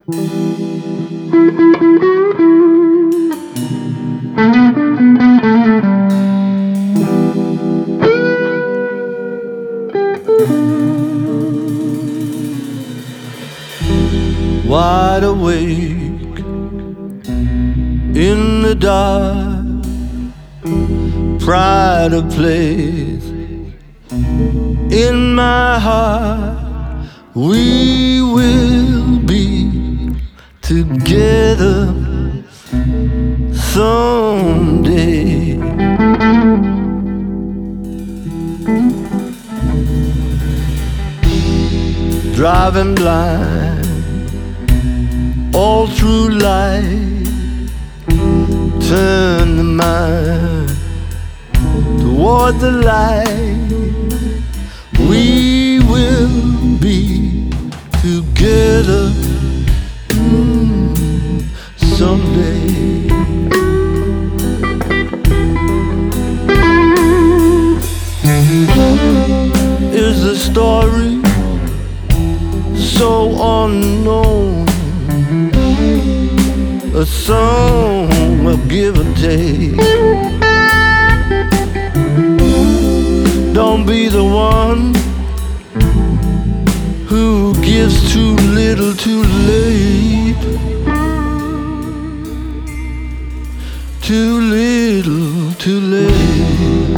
Wide awake in the dark, pride of place in my heart. We will be together someday. Driving blind all through life, turn the mind toward the light. We will be together someday. Is the story so unknown, a song of give and take? Don't be the one who gives too little too late. Too little too late.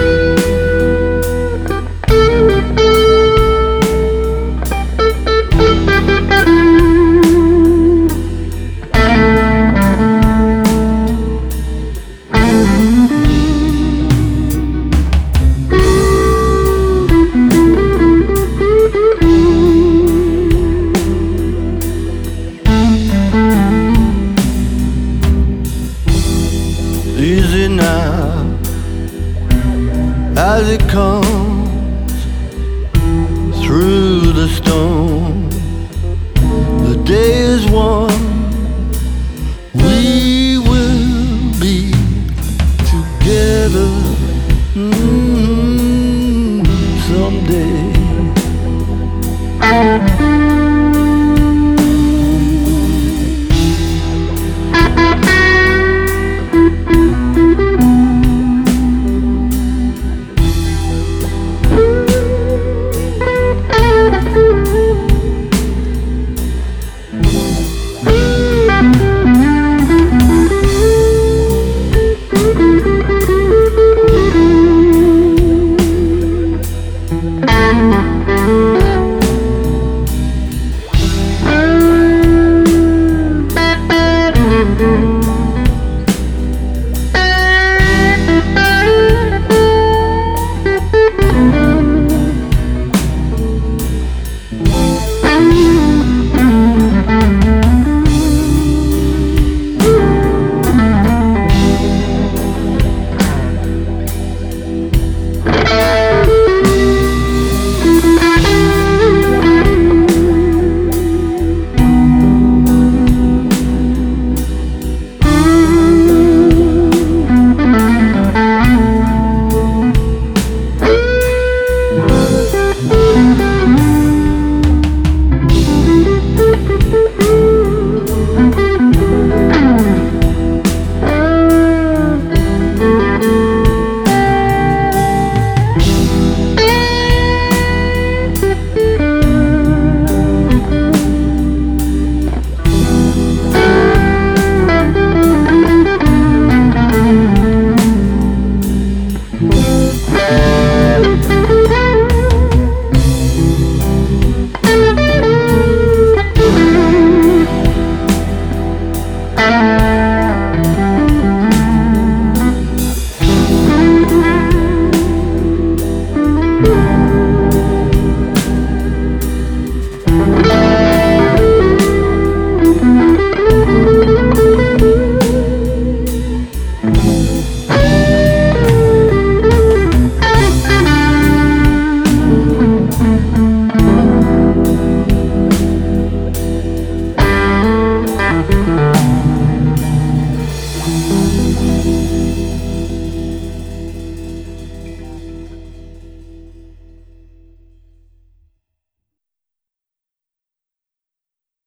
Easy now as it comes through the storm. The day is warm.